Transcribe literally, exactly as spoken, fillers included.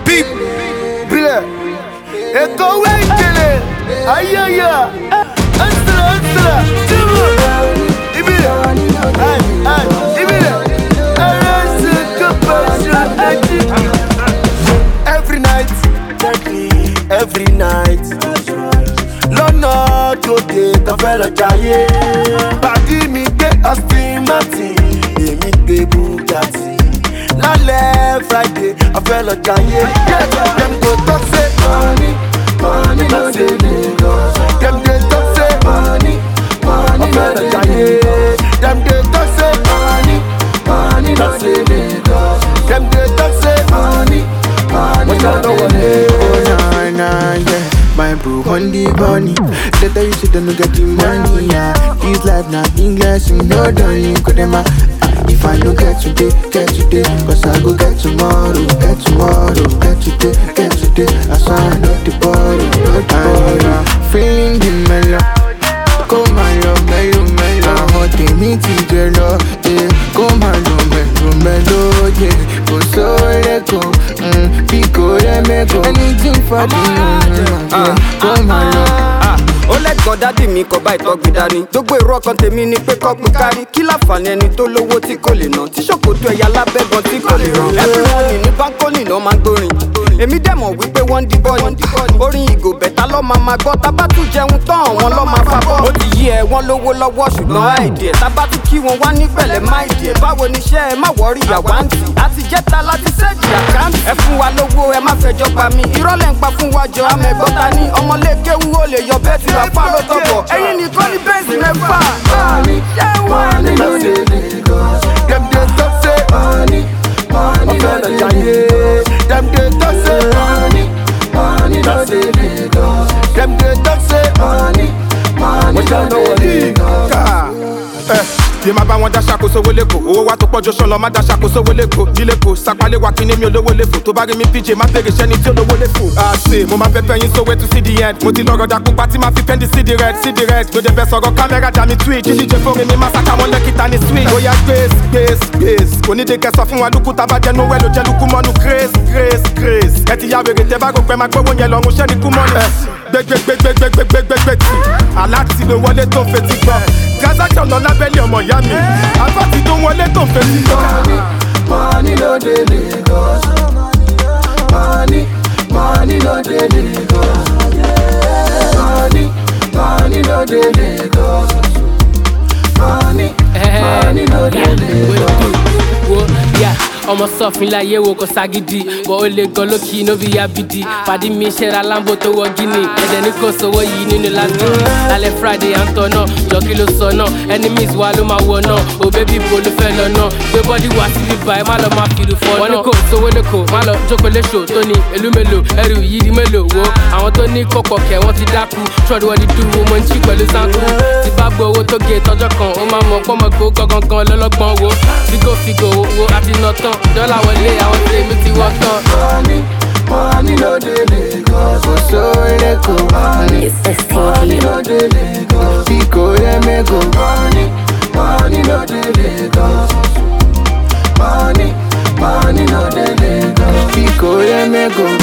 Bip, bile. Eko wengele. Ayaya. Ansala, ansala. Timu. Ibile. Ay, ay. Ibile. Arası kapasın. Every night. Every night. Lọ́nà tó dé tó fẹ́ lọ jayé. Pàdí mi gbé Aston Martin, èmi gbé Bugatti. Lálẹ́ Friday, a fẹ́ lọ jayé. Dem go talk say money, money no dey Lagos. Dem dey talk say money, money no dey Lagos. Dem dey talk say money, money no dey Lagos. Dem dey talk say money, money no dey Lagos. My bro on the bunny. They tell you say they no get the money, yeah. This life not English, you know don't you could them. If I no get today, get today, cause I go get tomorrow, get tomorrow, get today, get today. I sign up the borrow, not the borrow. Feeling the mellow, come on, love, mellow, mellow. Hot day, me together, yeah. Come on, love, mellow, mellow, yeah. Go so let go, mm. Pico, let me go. Anything for the yeah. Come on, love. Ó lẹ́gbọ̀n dádì mi kọ bá ìtọ́gbìn dání. Gbogbo èrò ọkàn tèmi ni pé kọ́ pín kárí. Kí láǹfààní ẹni tó lówó tí kò lè ná? Tí ṣòkòtò ẹ̀yà lábẹ́gan tí kò lè rán. Everybody ní báńkólì náà máa ń gbórin. Èmi dẹ̀ mọ̀ wípé wọ́n ń di bọ́ọ̀lì. Orin ìgò bẹ̀tà lọ́ máa máa gbọ́. Tábà tún jẹun tán àwọn lọ́ máa fa bọ́. Ó ti yí ẹ wọ́n lówó lọ́wọ́ ṣùgbọ́n àìdí ẹ̀. Tábà tún kí wọn wá ní pẹ̀lẹ́ má ìdí ẹ̀. Báwo ni iṣẹ́ ẹ má wọ́rí àwáǹtì? Àti jẹ́ta láti ṣẹ́ẹ̀jì àkáǹtì. Ẹ fún wa lówó ẹ má fẹjọ́ pa mí. Irọ́ lẹ̀ ń pa fún wa jọ amẹ̀gbọ́ta ní. Ọmọlé kéwú ó lè yọ bẹ́ẹ̀ tí ra pa ló tọ̀bọ̀. Ẹyin nìkan ní bẹ́ẹ̀sì mẹ́fà. Money no dey Lagos. Dem dey talk say Money, money no dey Lagos. Dem dey talk say Money, money no dey Lagos. Dem dey talk say Money, money no dey Lagos. Yé má bá wọn dá ṣàkóso wọlé kò. Owó wa tó pọ̀ jọ ṣọlọ má dá ṣàkóso wọlé kò. Dílé kò sàpálẹ̀ wa kí ni mi olówó lè fò. Tó bá rí mi P J má bèrè iṣẹ́ ni tí olówó lè fò. Àṣe mo máa fẹ́ fẹ́ yín sówé to see the end. Mo ti lọ́rọ̀ dà pupa tí máa fi pẹ́ndì sí the red sí the red. Gbèdé fẹ́ sọ̀rọ̀ kámẹ́rà dà mí tweet. Jíjíjẹ fóre mi máa sàkà wọn lẹ́kìtà ní sweet. Bóyá gbèsè gbèsè gbèsè. Onídé kẹsàn fún wa lukú tá a bá jẹnu wẹ́ ló jẹ́ lukú mọ́nu grace grace grace. Ẹ ti ya wèrè tẹ bá rò pé máa gbówó yẹn lọ́rùn ṣẹ́ ni kú mọ́nu. Gbẹgbẹgbẹgbẹgbẹgbẹgbẹ tí aláàtì ló wọlé tó ń fetí gbọ́. Gaza jọ̀nà lábẹ́lẹ̀ ọmọ ìyá mi. Àbátì tó wọlé tó ń fetí gbọ́. Money no dey Lagos. Money, money no dey Lagos. Money, money no dey Lagos. Money, money no dey Lagos. Ọmọ sọfin láyé wo kò ságídí bọ́ ó lè gan lókì inú bí abidi pàdé mi ṣẹ́ra lambo tó wọ gíní ẹ̀jẹ̀ ní kò sówó yìí nínú lásán lálẹ́ Friday à ń tọ̀ náà jọ kí ló sọ náà enemies wa ló máa wọ náà ò bébí bo ló fẹ́ lọ náà gbé bọ́dí wá síbí báyìí má lọ máa fìlú fọ́ náà wọ́n ní kò sówó lẹ́kọ̀ọ́ má lọ jókòó léṣò tó ní èlú mélòó ẹrù yìí di mélòó wo àwọn tó ní kọ̀pọ̀ kẹ̀ wọ́n ti dákú ṣọ́ọ̀dù wọn ti dúró mo ń chí pẹ̀lú sáńkú ti bá gbọ́ owó tó gé tọjọ́ kan ó máa mọ̀ pọ́mọ̀gbó gangan lọ́lọ́gbọ́n wo fígò fígò wo àti nà tán dọ́là wọlé àwọn tèmi ti wọ́ tán. Money, money no dey Lagos. Kò sówó lẹ́kọ̀ọ́. Money, money no dey Lagos. Pico Emego. Money, money no dey Lagos. Money, money no dey Lagos. Pico Emego.